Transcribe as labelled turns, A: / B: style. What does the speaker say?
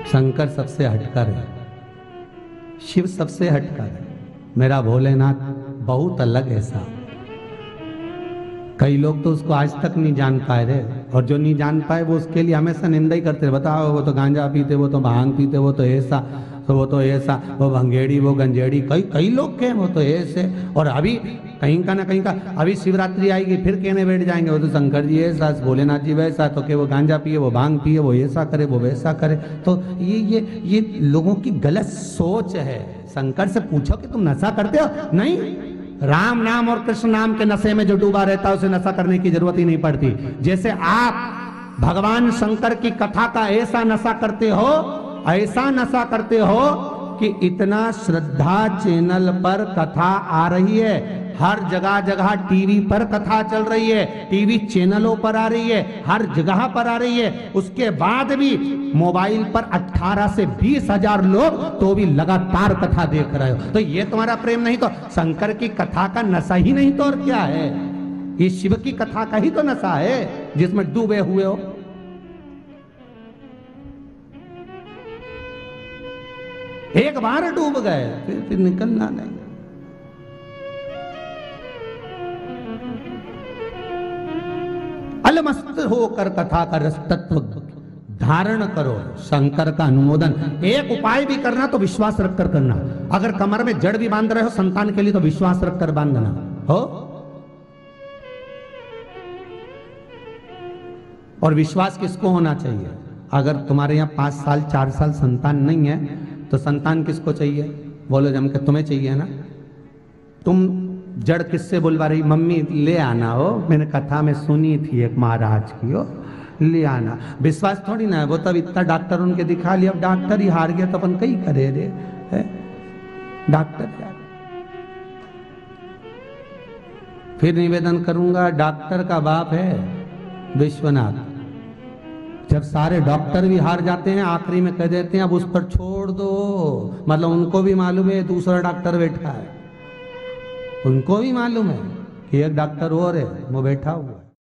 A: शंकर सबसे हटकर है, शिव सबसे हटकर है, मेरा भोलेनाथ बहुत अलग है साहब। कई लोग तो उसको आज तक नहीं जान पाए रहे, और जो नहीं जान पाए वो उसके लिए हमेशा निंदा ही करते रहे। बताओ वो तो गांजा पीते, वो तो भांग पीते, वो तो ऐसा, तो वो तो ऐसा, वो भंगेड़ी, वो गंजेड़ी, कई लोग के वो तो ऐसे। और अभी कहीं का ना कहीं का, अभी शिवरात्रि आएगी फिर कहने बैठ जाएंगे वो तो शंकर जी ऐसा, भोलेनाथ जी वैसा, तो कि वो गांजा पिए, वो भांग पिए, वो ऐसा करे, वो वैसा करे। तो ये लोगों की गलत सोच है। शंकर से पूछो कि तुम नशा करते हो? नहीं, राम नाम और कृष्ण नाम के नशे में जो डूबा रहता है उसे नशा करने की जरूरत ही नहीं पड़ती। जैसे आप भगवान शंकर की कथा का ऐसा नशा करते हो, ऐसा नशा करते हो कि इतना श्रद्धा चैनल पर कथा आ रही है, हर जगह जगह टीवी पर कथा चल रही है, टीवी चैनलों पर आ रही है, हर जगह पर आ रही है। उसके बाद भी मोबाइल पर 18 से 20 हजार लोग तो भी लगातार कथा देख रहे हो। तो ये तुम्हारा प्रेम नहीं तो शंकर की कथा का नशा ही नहीं तो और क्या है? ये शिव की कथा का ही तो नशा है जिसमें डूबे हुए हो। एक बार डूब गए फिर निकलना नहीं। अलमस्त होकर कथा का रस तत्व धारण करो, शंकर का अनुमोदन। एक उपाय भी करना तो विश्वास रखकर करना। अगर कमर में जड़ भी बांध रहे हो संतान के लिए तो विश्वास रखकर बांधना हो। और विश्वास किसको होना चाहिए? अगर तुम्हारे यहाँ 5 साल 4 साल संतान नहीं है तो संतान किसको चाहिए? बोलो जम के तुम्हें चाहिए ना। तुम जड़ किससे बुलवा रही? मम्मी ले आना हो, मैंने कथा में सुनी थी एक महाराज की, हो ले आना। विश्वास थोड़ी ना है। वो तब इतना डॉक्टर उनके दिखा लिया, अब डॉक्टर ही हार गया तो अपन कहीं करे रे है? डॉक्टर क्या? फिर निवेदन करूंगा, डॉक्टर का बाप है विश्वनाथ। जब सारे डॉक्टर भी हार जाते हैं आखिरी में कह देते हैं अब उस पर छोड़ दो, मतलब उनको भी मालूम है दूसरा डॉक्टर बैठा है, उनको भी मालूम है कि एक डॉक्टर और है वो बैठा हुआ है।